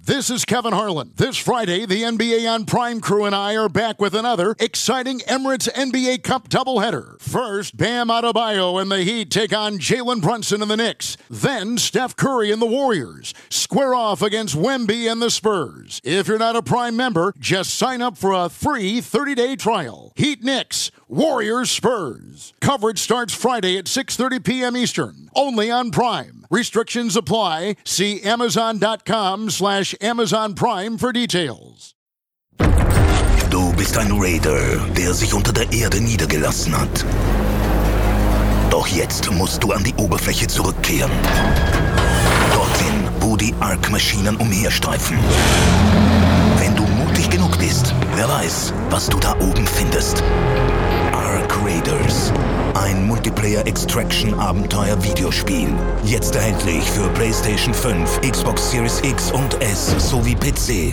This is Kevin Harlan. This Friday, the NBA on Prime crew and I are back with another exciting Emirates NBA Cup doubleheader. First, Bam Adebayo and the Heat take on Jalen Brunson and the Knicks. Then, Steph Curry and the Warriors square off against Wemby and the Spurs. If you're not a Prime member, just sign up for a free 30-day trial. Heat Knicks, Warriors Spurs. Coverage starts Friday at 6:30 p.m. Eastern, only on Prime. Restrictions apply. See Amazon.com/Amazon Prime for details. Du bist ein Raider, der sich unter der Erde niedergelassen hat. Doch jetzt musst du an die Oberfläche zurückkehren. Dorthin, wo die Ark-Maschinen umherstreifen. Wenn du mutig genug bist, wer weiß, was du da oben findest. Ark Raiders. Ein Multiplayer-Extraction-Abenteuer-Videospiel. Jetzt erhältlich für PlayStation 5, Xbox Series X und S sowie PC.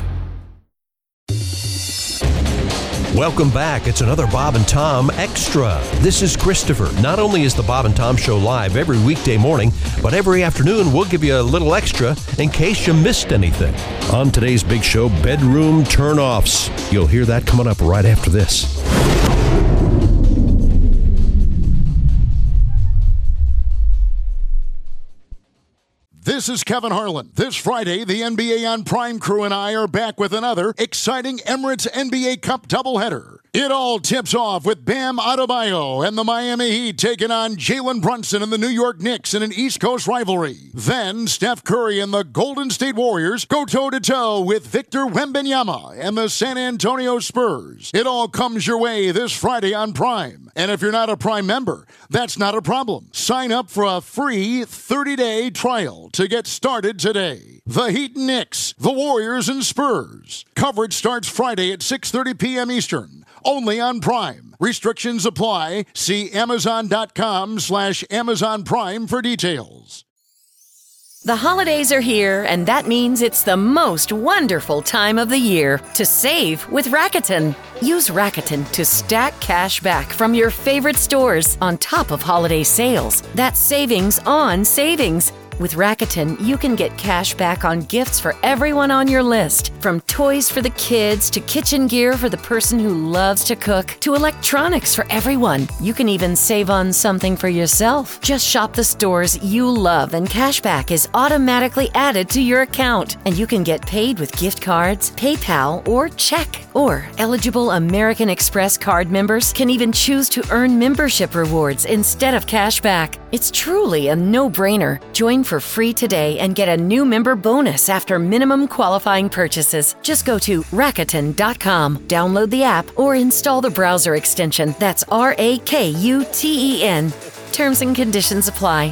Welcome back. It's another Bob and Tom Extra. This is Christopher. Not only is the Bob and Tom Show live every weekday morning, but every afternoon we'll give you a little extra in case you missed anything. On today's big show, bedroom turnoffs. You'll hear that coming up right after this. This is Kevin Harlan. This Friday, the NBA on Prime crew and I are back with another exciting Emirates NBA Cup doubleheader. It all tips off with Bam Adebayo and the Miami Heat taking on Jalen Brunson and the New York Knicks in an East Coast rivalry. Then, Steph Curry and the Golden State Warriors go toe-to-toe with Victor Wembanyama and the San Antonio Spurs. It all comes your way this Friday on Prime. And if you're not a Prime member, that's not a problem. Sign up for a free 30-day trial to get started today. The Heat and Knicks, the Warriors and Spurs. Coverage starts Friday at 6:30 p.m. Eastern, only on Prime. Restrictions apply. See Amazon.com/Amazon Prime for details. The holidays are here, and that means it's the most wonderful time of the year to save with Rakuten. Use Rakuten to stack cash back from your favorite stores on top of holiday sales. That's savings on savings. With Rakuten, you can get cash back on gifts for everyone on your list, from toys for the kids to kitchen gear for the person who loves to cook to electronics for everyone. You can even save on something for yourself. Just shop the stores you love and cashback is automatically added to your account. And you can get paid with gift cards, PayPal, or check. Or eligible American Express card members can even choose to earn membership rewards instead of cashback. It's truly a no-brainer. Join for free today and get a new member bonus after minimum qualifying purchases. Just go to Rakuten.com, download the app, or install the browser extension. That's RAKUTEN. Terms and conditions apply.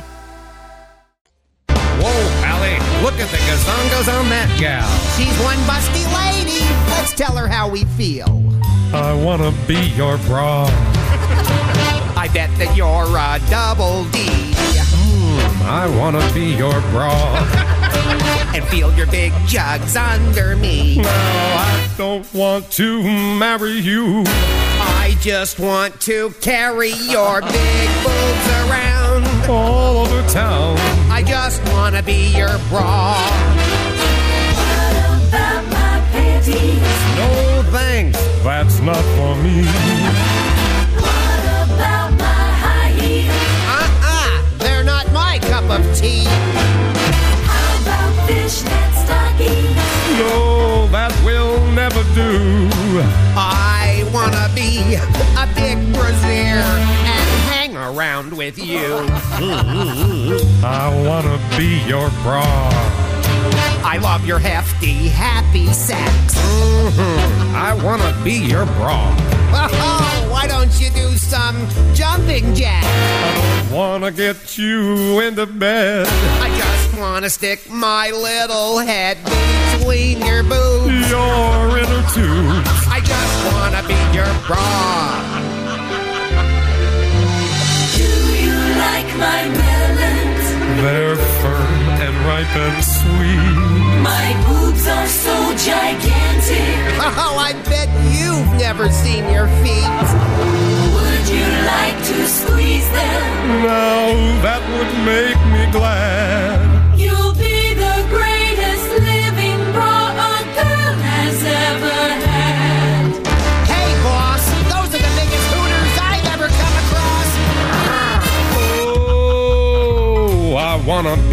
Whoa, Pally, look at the gazongas on that gal. She's one busty lady. Let's tell her how we feel. I want to be your bra. I bet that you're a double D. I want to be your bra. And feel your big jugs under me. No, I don't want to marry you. I just want to carry your big boobs around all over town. I just want to be your bra. What about my panties? No thanks, that's not for me. What about my high heels? They're not my cup of tea. How about fishnet stockings? No, that will never do. I wanna be a big brazier and hang around with you. I want to be your bra. I love your hefty, happy sex. I want to be your bra. Oh, why don't you do some jumping jacks? I don't want to get you into bed. I just want to stick my little head between your boobs. Your inner tubes. I just want to be your bra. Do you like my melons? They're firm and ripe and sweet. My boobs are so gigantic. Oh, I bet you've never seen your feet. Would you like to squeeze them? Now that would make me glad. You'll be the greatest living bra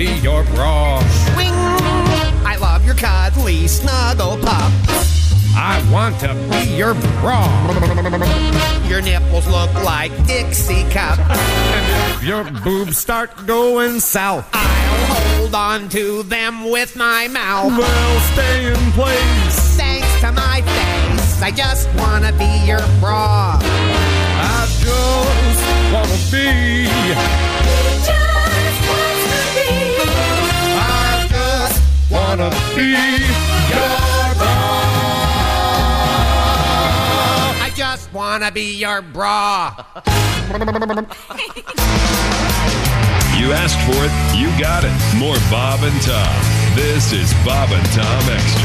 be your bra. Swing. I love your cuddly snuggle pup. I want to be your bra. Your nipples look like Dixie cups. And if your boobs start going south, I'll hold on to them with my mouth. they'll stay in place. Thanks to my face, I just wanna be your bra. I just want to be. I just Want to be your bra. I just wanna be your bra. You asked for it, you got it. More Bob and Tom. This is Bob and Tom Extra.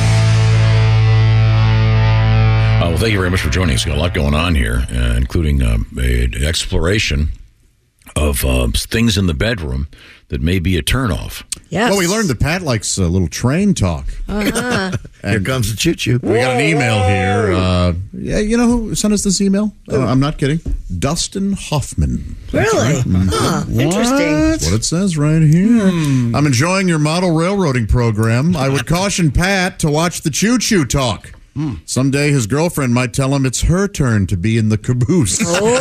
Well, thank you very much for joining us. Got a lot going on here, including an exploration of things in the bedroom that may be a turnoff. Yes. Well, we learned that Pat likes a little train talk. Here comes the choo-choo. We got an email here. Yeah, you know who sent us this email? I'm not kidding. Dustin Hoffman. Really? Huh. Interesting. That's what it says right here. I'm enjoying your model railroading program. I would caution Pat to watch the choo-choo talk. Someday his girlfriend might tell him it's her turn to be in the caboose.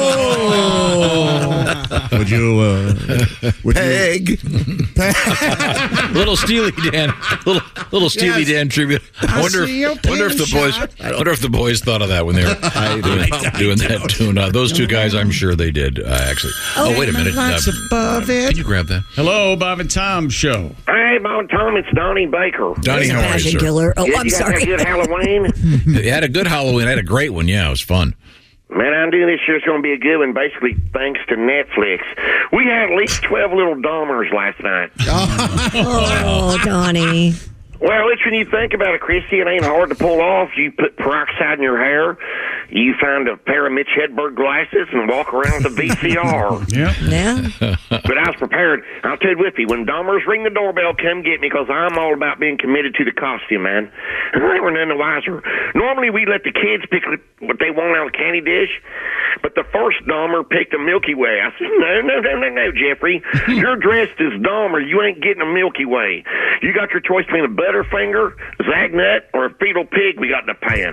Would you? Peg. Little Steely Dan, little Steely Dan tribute. I wonder if the boys thought of that when they were doing that tune. Those two guys, I'm sure they did actually. Oh, wait a minute. Can you grab that? Hello, Bob and Tom Show. Hey, Bob and Tom, it's Donnie Baker. Donnie, how are you, Passion sir? killer. Oh, I'm You guys sorry. have a good Halloween? You had a good Halloween. I had a great one. Yeah, it was fun. Man, I knew this year's going to be a good one, basically thanks to Netflix. We had at least 12 little Dahmers last night. Oh, Donnie. Well, it's when you think about it, Christy, it ain't hard to pull off. You put peroxide in your hair, you find a pair of Mitch Hedberg glasses, and walk around with a VCR. Yeah. But I was prepared. I'll tell you, Whippy, when Dahmers ring the doorbell, come get me, because I'm all about being committed to the costume, man. And they were none the wiser. Normally, we let the kids pick what they want out of the candy dish, but the first Dahmer picked a Milky Way. I said, no, Jeffrey. You're dressed as Dahmer. You ain't getting a Milky Way. You got your choice between a Butterfinger, Zagnut, or a fetal pig we got in the pan.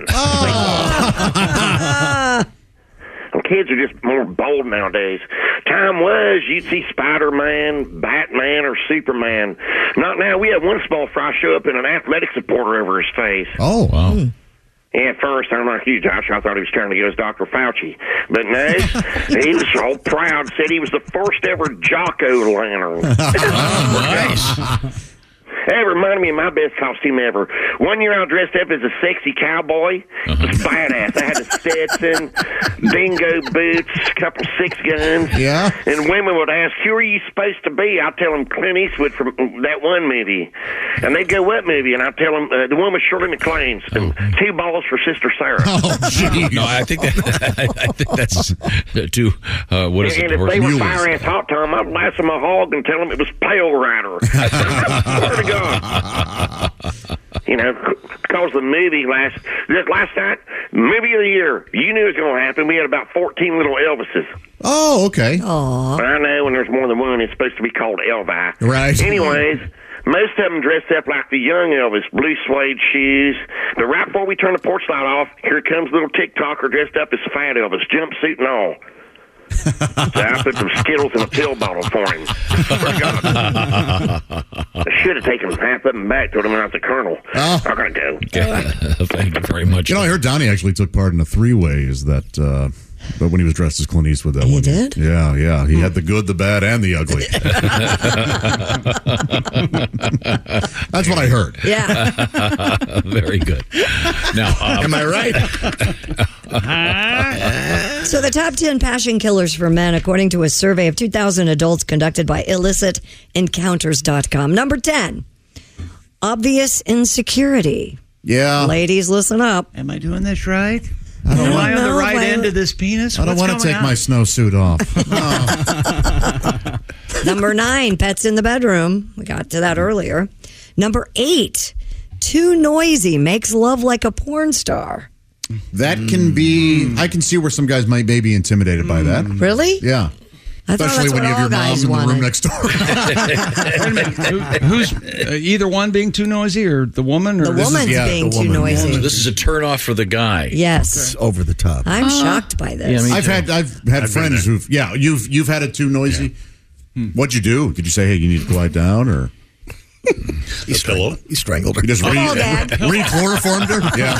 Well, kids are just more bold nowadays. Time was, you'd see Spider-Man, Batman, or Superman. Not now. We had one small fry show up in an athletic supporter over his face. Oh, wow. Yeah, at first, I'm like you, Josh. I thought he was trying to get us Dr. Fauci. But no, he was all proud, said he was the first ever Jocko Lantern. Nice. That reminded me of my best costume ever. One year I was dressed up as a sexy cowboy. It was badass. I had a Stetson, dingo boots, a couple 6 guns. Yeah. And women would ask, who are you supposed to be? I'd tell them Clint Eastwood from that one movie. And they'd go, what movie? And I'd tell them, the one with Shirley MacLaine's, and 2 balls for Sister Sarah. Oh, geez. No, I think that's too. What is and it? if they were fire-ass hot, Tom, I'd lasso them a hog and tell them it was Pale Rider. I swear to God. You know, because the movie last night, movie of the year, you knew it was going to happen. We had about 14 little Elvises. Oh, okay. Aw. I know when there's more than one, it's supposed to be called Elvi. Right. Anyways, most of them dressed up like the young Elvis, blue suede shoes. But right before we turn the porch light off, here comes little TikToker dressed up as Fat Elvis, jumpsuit and all. So I put some Skittles in a pill bottle for him. I should have taken half of them back to him out the Colonel. Oh. I gotta go. Thank you very much. You know, I heard Donnie actually took part in a 3-way. But when he was dressed as Clint Eastwood, that one. He did? Yeah. He had the good, the bad, and the ugly. That's what I heard. Yeah. Very good. Now, am I right? So the top 10 passion killers for men, according to a survey of 2,000 adults conducted by illicitencounters.com. Number 10, obvious insecurity. Yeah. Ladies, listen up. Am I doing this right? I don't Am want- I on the No, right I- end of this penis? I don't want to take my snowsuit off. Number 9, pets in the bedroom. We got to that earlier. Number 8, too noisy, makes love like a porn star. That can be. I can see where some guys might be intimidated by that. Really? Yeah. I thought Especially that's when what you have your all mom guys in the room wanted. next door. Wait a minute. Who's either one being too noisy, or the woman? Or The woman's being too noisy. So this is a turn off for the guy. Yes. It's over the top. I'm shocked by this. Yeah, me I've had friends who've you've had it too noisy. What'd you do? Did you say, hey, you need to quiet down, or He strangled her. you just re-chloroformed her? Yeah.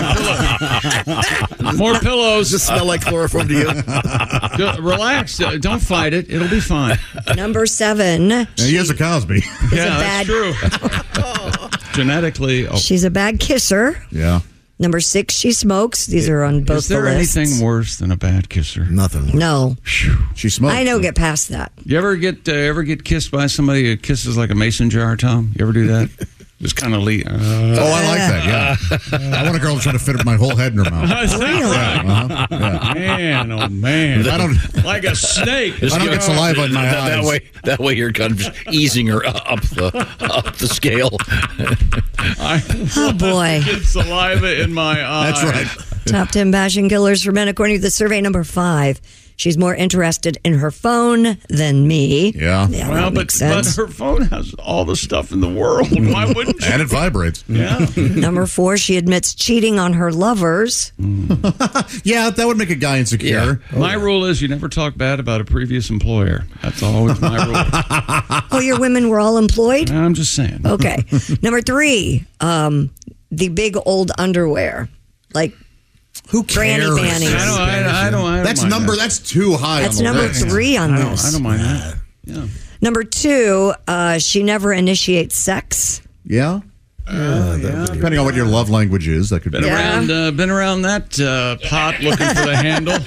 More pillows. Does it smell like chloroform to you? Relax. Don't fight it. It'll be fine. Number 7. Yeah, he is a Cosby. Yeah, that's true. Genetically. She's a bad kisser. Yeah. Number 6, she smokes. These are on both Is there the lists. anything worse than a bad kisser? Nothing worse. No. She smokes. I don't get past that. You ever get kissed by somebody who kisses like a mason jar, Tom? You ever do that? Just kind of leave. I like that, yeah. I want a girl trying to fit my whole head in her mouth. Man, oh man! I don't like a snake. I don't get saliva in my eyes. That way you're kind of just easing her up the scale. Oh, boy. Get saliva in my eye. That's right. Top 10 bashing killers for men, according to the survey. Number 5. She's more interested in her phone than me. Yeah. that Well, makes but sense. her phone has all the stuff in the world. Why wouldn't she? And it vibrates. Yeah. Number 4, she admits cheating on her lovers. Yeah, that would make a guy insecure. My rule is you never talk bad about a previous employer. That's always my rule. Oh, your women were all employed? I'm just saying. Okay. Number 3, the big old underwear. Like, who granny cares? panties. I don't That's mind number. that. That's too high. That's on the number list. 3 on I this. don't mind that. Yeah. Number 2, she never initiates sex. Yeah. Depending on what your love language is, that could be. Been around that pot looking for the handle.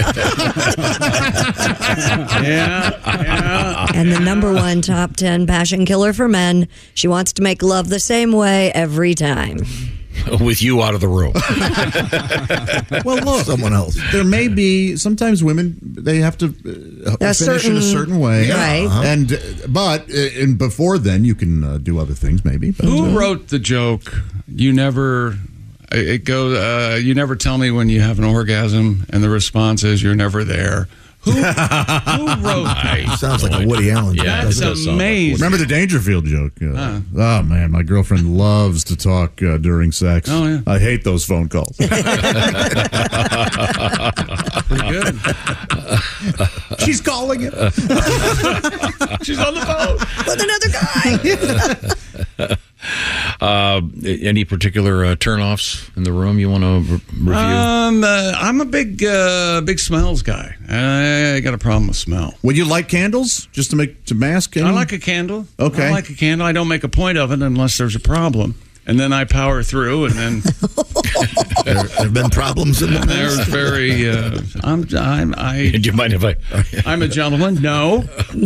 yeah. And the number 1 top 10 passion killer for men. She wants to make love the same way every time. With you out of the room. Well, look, someone else. There may be sometimes women they have to finish in a certain way, right? But before then, you can do other things, maybe. But, Who wrote the joke? You never. It goes. You never tell me when you have an orgasm, and the response is you're never there. Who wrote that? Sounds like a Woody Allen joke. That's amazing. Remember the Dangerfield joke? Oh man, my girlfriend loves to talk during sex. Oh yeah, I hate those phone calls. Pretty good. She's calling it. She's on the phone with another guy. Any particular turnoffs in the room you want to review? I'm a big smells guy. I got a problem with smell. Would you light candles just to mask? I like a candle. Okay. I like a candle. I don't make a point of it unless there's a problem. And then I power through, and then there have been problems in the past. There's very. Do you mind if I'm a gentleman. No.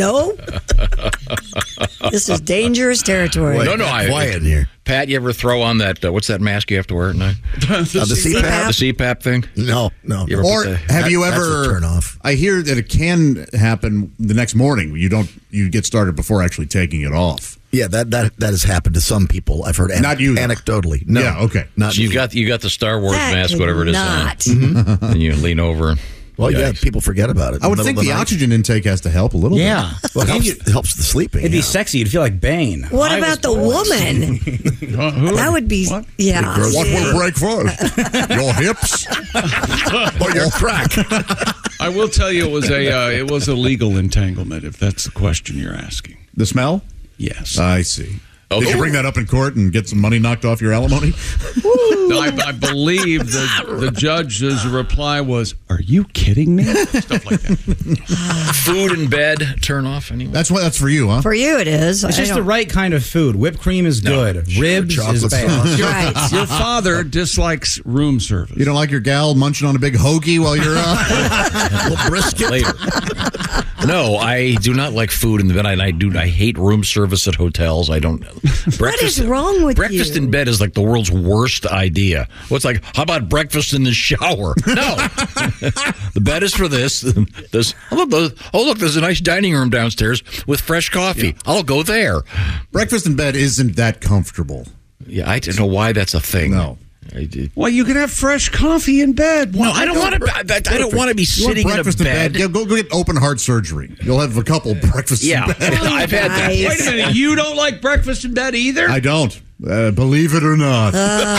This is dangerous territory. No, quiet in here. Pat, you ever throw on that? What's that mask you have to wear at night? The CPAP. The CPAP thing. No. Or have you ever? Turn off. I hear that it can happen the next morning. You get started before actually taking it off. Yeah, that has happened to some people. I've heard not you, anecdotally. No. Yeah, okay. Not so you got the Star Wars That mask, could whatever it is. not. And you lean over. Well, yeah, people forget about it. I would think the oxygen intake has to help a little bit. Well, it helps the sleeping. It'd be sexy. You'd feel like Bane. What about the woman? That would be, yeah. What will break first? Your hips or your crack? I will tell you, it was a legal entanglement. If that's the question you're asking. The smell? Yes. I see. Okay. Did you bring that up in court and get some money knocked off your alimony? I believe the judge's reply was, "Are you kidding me?" Stuff like that. Food in bed, turn off anyway. That's for you, huh? For you, it is. It's just the right kind of food. Whipped cream is good. Ribs is bad. Right. Your father dislikes room service. You don't like your gal munching on a big hoagie while you're a little brisket later. No, I do not like food in the bed. I hate room service at hotels. I don't. What is wrong with breakfast you? in bed is like the world's worst idea. What's like? How about breakfast in the shower? No, the bed is for this. Look, there's a nice dining room downstairs with fresh coffee. Yeah. I'll go there. Breakfast in bed isn't that comfortable. Yeah, I don't know why that's a thing. No. Well, you can have fresh coffee in bed. No, I don't want to. I don't want to be sitting in a breakfast bed. Yeah, go get open heart surgery. You'll have a couple breakfasts in bed. I've had that. Wait a minute, you don't like breakfast in bed either? I don't. Believe it or not.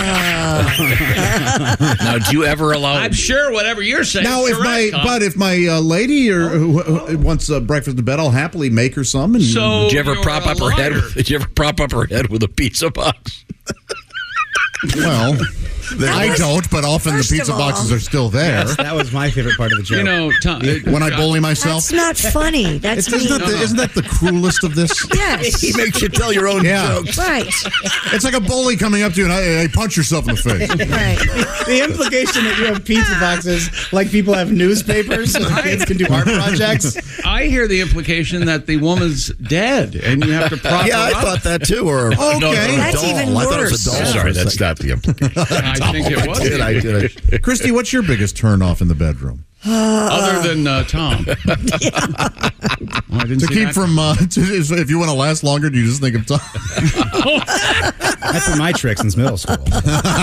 Now, do you ever allow? I'm sure whatever you're saying. Now, is correct, Tom. if my lady who wants breakfast in bed, I'll happily make her some. And, So did you ever prop up her head? Did you ever prop up her head with a pizza box? Well, I don't, but often the pizza boxes are still there. That was my favorite part of the joke. You know, Tom, when I bully myself. That's not funny. That's isn't that the cruelest of this? Yes. He makes you tell your own jokes. Right. It's like a bully coming up to you and I punch yourself in the face. Right. The implication that you have pizza boxes like people have newspapers so the kids can do art projects. I hear the implication that the woman's dead and you have to prop her I up. thought that too. Or Okay. That's doll. even I thought it was a worse. doll. Sorry, that's not the implication. I think it was. I did. Christy, what's your biggest turn off in the bedroom? Other than Tom. Well, I didn't To see keep that. from, if you want to last longer, do you just think of Tom? That's been my trick since middle school. Do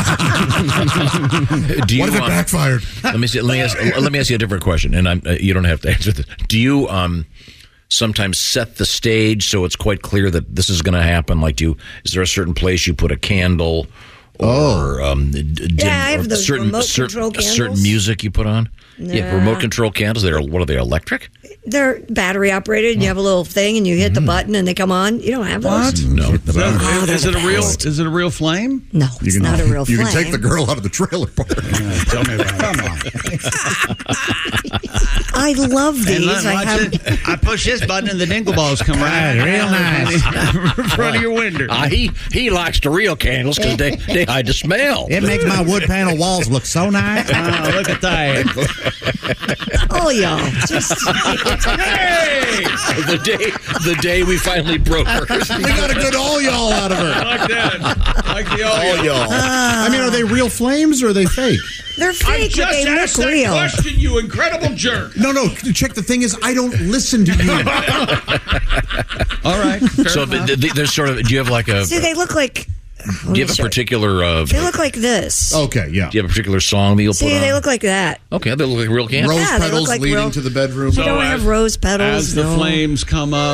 you, What if it backfired? Let me see. Let me ask you a different question, and you don't have to answer this. Do you sometimes set the stage so it's quite clear that this is going to happen? Like, is there a certain place you put a candle? Or I have those remote control certain candles. music you put on. Yeah, remote control candles. What are they? Electric? They're battery operated. And you have a little thing, and you hit the button, and they come on. You don't have those. No. Is it a real? Is it a real flame? No, it's not a real You flame. can take the girl out of the trailer park. Tell me about it. Come on. I love these. I push this button, and the dingle balls come right real nice. in front of your window. He likes the real candles because they hide the smell. It makes my wood panel walls look so nice. Oh, look at that! Oh, y'all. Just Hey! The day we finally broke her. We got a good all y'all out of her. Like that. Like the all y'all. I mean, are they real flames or are they fake? they're I fake, but just they asked look that real. question, you incredible jerk. No. Check. The thing is, I don't listen to you. All right. So there's sort of. Do you have like a? See, they look like. Do you have a particular? They look like this. Okay, yeah. Do you have a particular song that you'll See, put on? they look like that. Okay, they look like real candles. Rose Yeah, they petals look like leading real- to the bedroom. We don't have rose petals. As the no. flames come up.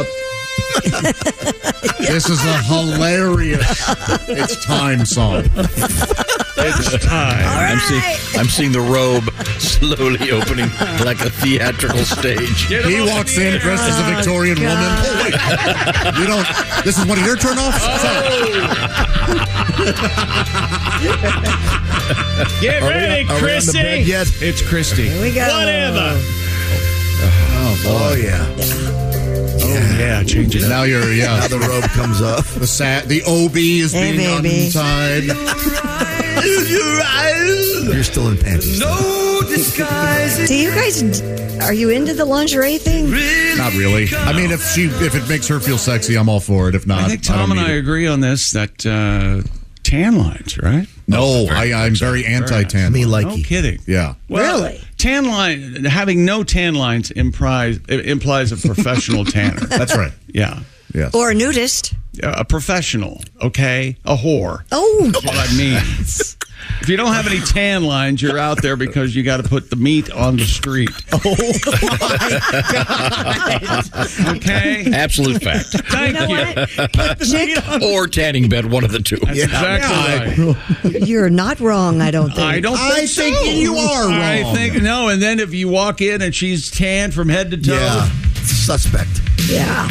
This is a hilarious "It's Time" song. It's time. I'm seeing the robe slowly opening like a theatrical stage. He walks in dressed as a Victorian woman. Oh, wait. You don't. This is one of your turn-offs? Get ready, Christy. It's Christy. Here we go. Whatever. Oh, yeah. Yeah, change it. Now you're, Now the robe comes off. The OB is Hey, being baby. untied. You're still in panties. Do you guys? Are you into the lingerie thing? Not really. I mean, if it makes her feel sexy, I'm all for it. If not, I think Tom and I agree on this that tan lines, right? No, I'm very anti-tan. Me like No you. kidding. Yeah. Well, Really? Tan line, having no tan lines implies a professional tanner. That's right. Yeah. Yes. Or a nudist? A professional, okay? A whore. Oh, That's what I mean. If you don't have any tan lines, you're out there because you got to put the meat on the street. Oh, my God. Okay? Absolute fact. Thank you. Nick, Or tanning bed, one of the two. That's exactly right. you're not wrong. I don't think. I don't think I think so. you are I wrong. think no, and then if you walk in and she's tan from head to toe, Yeah. Suspect. Yeah.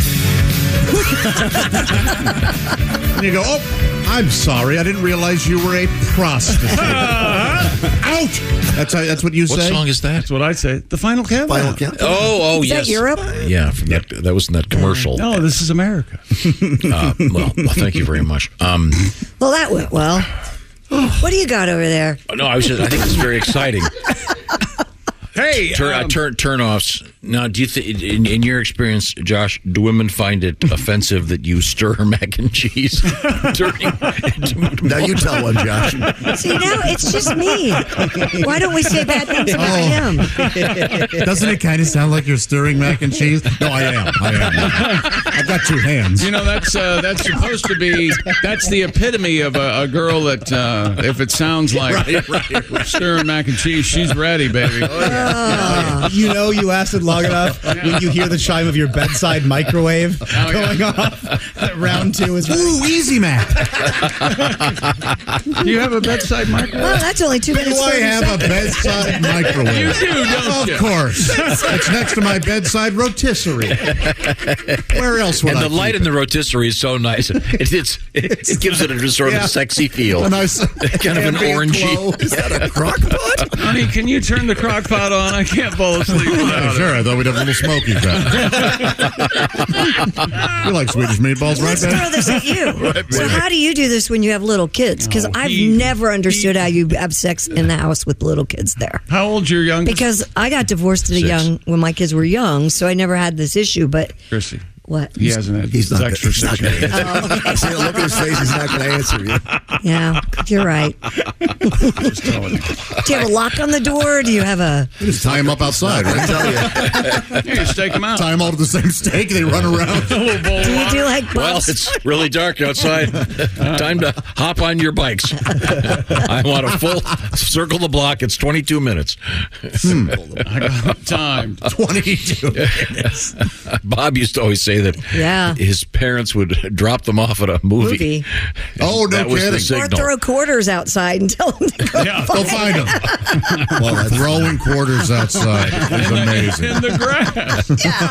And you go, oh, I'm sorry. I didn't realize you were a prostitute. Out! That's what you What say? song is that? that's what I say. The final countdown. Final count. Oh, Is yes. that Europe? Yeah, from that was in that commercial. No, this is America. Well, thank you very much. Well, that went well. What do you got over there? No, I think it's very exciting. Hey, Turn-offs Now, do you think, in your experience, Josh, do women find it offensive that you stir mac and cheese during? Now you tell one, Josh. See, now it's just me. Why don't we say bad things about him? Doesn't it kind of sound like you're stirring mac and cheese? No, I am. I've got two hands. You know, that's supposed to be, that's the epitome of a girl that, if it sounds like stirring mac and cheese, she's ready, baby. You know you lasted long enough when you hear the chime of your bedside microwave going off. Round 2 is ooh, easy, Mac. Do you have a bedside microwave? Well, that's only 2 minutes. Do I have a bedside microwave? You do, don't you? Of course. It's next to my bedside rotisserie. Where else would and I the light in the rotisserie is so nice. It gives it a sort of sexy feel. A nice, kind of an orangey. Is that a crock pot? Honey, can you turn the crock pot on? I can't fall asleep without Sure, I thought we'd have a little smoky back. You like Swedish meatballs, right, Let's Ben? throw this at you. So how do you do this when you have little kids? Because I've never understood how you have sex in the house with little kids there. How old's your youngest? Because I got divorced at when my kids were young, so I never had this issue. But Chrissy. What? He hasn't had He's not extra gonna- sex. he's not gonna- See, look at his face. He's not going to answer you. Yeah, you're right. Do you have a lock on the door? Do you have a... You just tie them up outside, right? I tell you. You just stake them out. Tie them all to the same stake. They run around. Do you do like Well, bumps? it's really dark outside. Time to hop on your bikes. I want a full circle the block. It's 22 minutes. I got time. 22 minutes. Bob used to always say that his parents would drop them off at a movie. Oh, no that was the kidding. Or signal. throw quarters outside and tell them to go. Go find them. Well, throwing quarters outside is amazing. In the grass.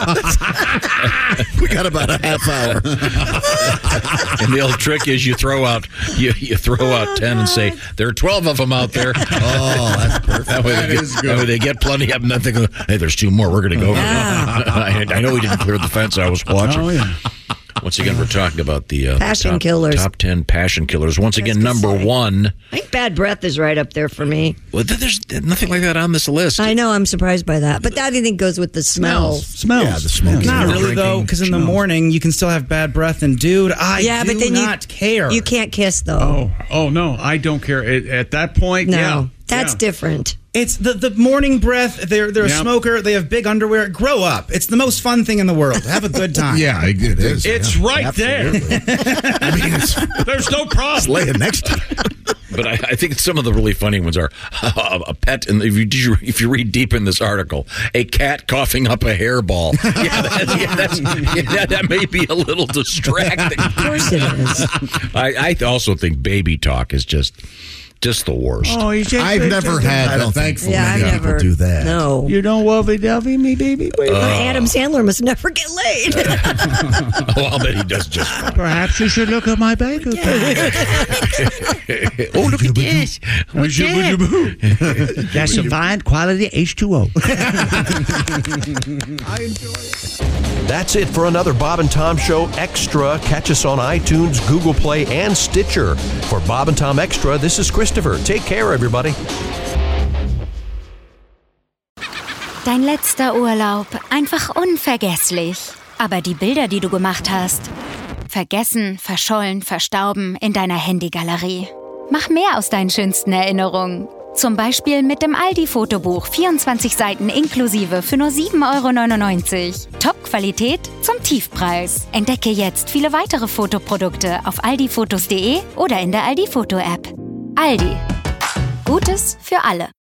We got about a half hour. And the old trick is you throw out 10 and say there are 12 of them out there. Oh, that's perfect. That way they get plenty of them. Then they go, hey, there's 2 more. We're going to go. I know we didn't clear the fence. I was watching. Oh, yeah. Once again, we're talking about the Passion killers. Top 10 passion killers. Once again, That's number good. 1. I think bad breath is right up there for me. Well, there's nothing like that on this list. I know, I'm surprised by that. But that I think goes with the smells. Smells. Yeah, the smoking. Not really, drinking. though, because in the morning you can still have bad breath. And, dude, I do not care. You can't kiss, though. Oh, no, I don't care. At that point, No, that's different. It's the morning breath. They're a smoker. They have big underwear. Grow up. It's the most fun thing in the world. Have a good time. Yeah, it is. It's right there. I mean, There's no problem. it's laying next to you. But I think some of the really funny ones are a pet, and if you read deep in this article, a cat coughing up a hairball. That may be a little distracting. Of course it is. I also think baby talk is just the worst. Oh, I've never had that. Thankfully, Yeah, many I've people never. do that. No. You don't lovey-dovey me, baby? Adam Sandler must never get laid. Oh, I'll bet he does just fine. Perhaps you should look at my bank account. Oh, look at this. That's a fine quality H2O. That's it for another Bob and Tom Show Extra. Catch us on iTunes, Google Play, and Stitcher. For Bob and Tom Extra, this is Christopher. Take care, everybody. Dein letzter Urlaub. Einfach unvergesslich. Aber die Bilder, die du gemacht hast, vergessen, verschollen, verstorben in deiner Handygalerie. Mach mehr aus deinen schönsten Erinnerungen. Zum Beispiel mit dem Aldi-Fotobuch. 24 Seiten inklusive für nur 7,99 €. Top-Qualität zum Tiefpreis. Entdecke jetzt viele weitere Fotoprodukte auf aldifotos.de oder in der Aldi-Foto-App. Aldi. Gutes für alle.